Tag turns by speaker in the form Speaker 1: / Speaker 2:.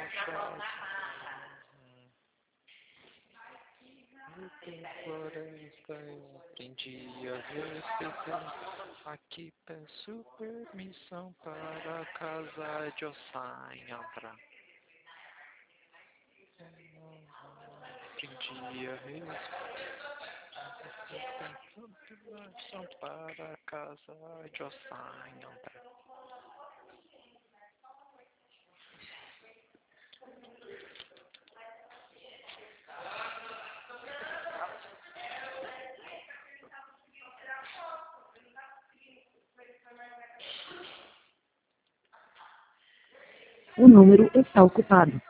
Speaker 1: Floresta, eu aprendi a respeitar. Aqui peço permissão para a casa de Ossanhambra. Aprendi a respeitar para a casa de Ossanhambra.
Speaker 2: O número está ocupado.